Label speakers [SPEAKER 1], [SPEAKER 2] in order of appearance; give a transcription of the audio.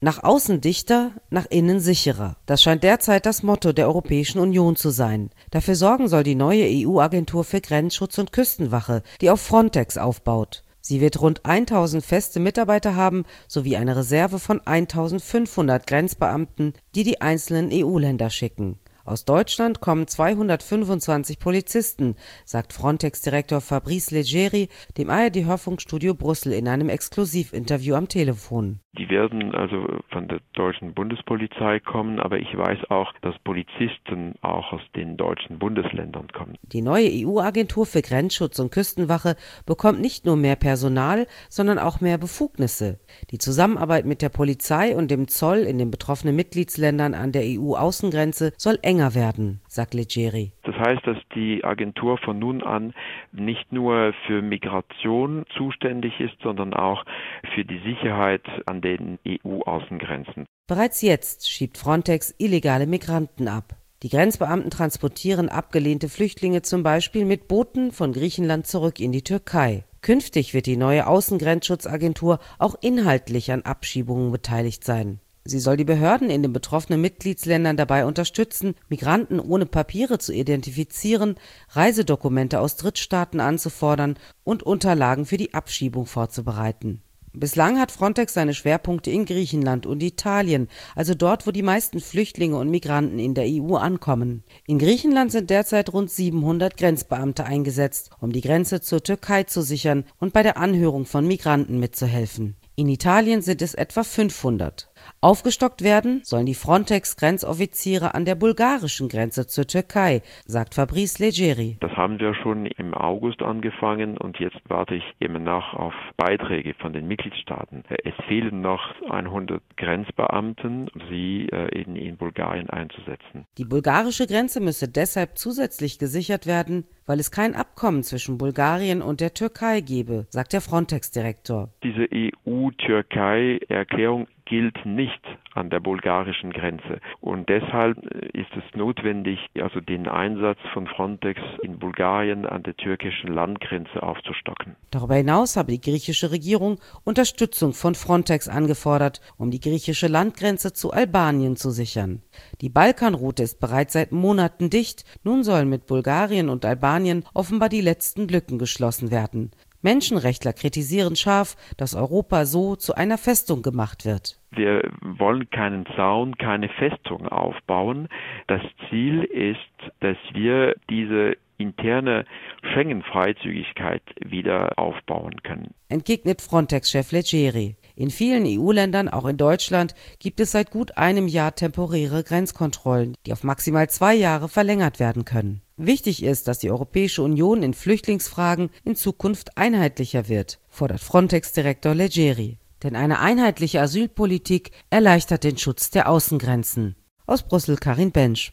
[SPEAKER 1] Nach außen dichter, nach innen sicherer. Das scheint derzeit das Motto der Europäischen Union zu sein. Dafür sorgen soll die neue EU-Agentur für Grenzschutz und Küstenwache, die auf Frontex aufbaut. Sie wird rund 1000 feste Mitarbeiter haben, sowie eine Reserve von 1500 Grenzbeamten, die die einzelnen EU-Länder schicken. Aus Deutschland kommen 225 Polizisten, sagt Frontex-Direktor Fabrice Leggeri dem ARD-Hörfunkstudio Brüssel in einem Exklusivinterview am Telefon.
[SPEAKER 2] Die werden also von der deutschen Bundespolizei kommen, aber ich weiß auch, dass Polizisten auch aus den deutschen Bundesländern kommen.
[SPEAKER 1] Die neue EU-Agentur für Grenzschutz und Küstenwache bekommt nicht nur mehr Personal, sondern auch mehr Befugnisse. Die Zusammenarbeit mit der Polizei und dem Zoll in den betroffenen Mitgliedsländern an der EU-Außengrenze soll enger werden, sagt Leggeri.
[SPEAKER 2] Das heißt, dass die Agentur von nun an nicht nur für Migration zuständig ist, sondern auch für die Sicherheit an den EU-Außengrenzen.
[SPEAKER 1] Bereits jetzt schiebt Frontex illegale Migranten ab. Die Grenzbeamten transportieren abgelehnte Flüchtlinge zum Beispiel mit Booten von Griechenland zurück in die Türkei. Künftig wird die neue Außengrenzschutzagentur auch inhaltlich an Abschiebungen beteiligt sein. Sie soll die Behörden in den betroffenen Mitgliedsländern dabei unterstützen, Migranten ohne Papiere zu identifizieren, Reisedokumente aus Drittstaaten anzufordern und Unterlagen für die Abschiebung vorzubereiten. Bislang hat Frontex seine Schwerpunkte in Griechenland und Italien, also dort, wo die meisten Flüchtlinge und Migranten in der EU ankommen. In Griechenland sind derzeit rund 700 Grenzbeamte eingesetzt, um die Grenze zur Türkei zu sichern und bei der Anhörung von Migranten mitzuhelfen. In Italien sind es etwa 500. Aufgestockt werden sollen die Frontex-Grenzoffiziere an der bulgarischen Grenze zur Türkei, sagt Fabrice Leggeri.
[SPEAKER 2] Das haben wir schon im August angefangen und jetzt warte ich eben noch auf Beiträge von den Mitgliedstaaten. Es fehlen noch 100 Grenzbeamten, sie in Bulgarien einzusetzen.
[SPEAKER 1] Die bulgarische Grenze müsse deshalb zusätzlich gesichert werden, weil es kein Abkommen zwischen Bulgarien und der Türkei gebe, sagt der Frontex-Direktor.
[SPEAKER 2] Diese EU-Türkei-Erklärung gilt nicht an der bulgarischen Grenze. Und deshalb ist es notwendig, also den Einsatz von Frontex in Bulgarien an der türkischen Landgrenze aufzustocken.
[SPEAKER 1] Darüber hinaus habe die griechische Regierung Unterstützung von Frontex angefordert, um die griechische Landgrenze zu Albanien zu sichern. Die Balkanroute ist bereits seit Monaten dicht. Nun sollen mit Bulgarien und Albanien offenbar die letzten Lücken geschlossen werden. Menschenrechtler kritisieren scharf, dass Europa so zu einer Festung gemacht wird.
[SPEAKER 2] Wir wollen keinen Zaun, keine Festung aufbauen. Das Ziel ist, dass wir diese interne Schengen-Freizügigkeit wieder aufbauen können.
[SPEAKER 1] Entgegnet Frontex-Chef Leggeri. In vielen EU-Ländern, auch in Deutschland, gibt es seit gut einem Jahr temporäre Grenzkontrollen, die auf maximal 2 Jahre verlängert werden können. Wichtig ist, dass die Europäische Union in Flüchtlingsfragen in Zukunft einheitlicher wird, fordert Frontex-Direktor Leggeri. Denn eine einheitliche Asylpolitik erleichtert den Schutz der Außengrenzen. Aus Brüssel Karin Bensch.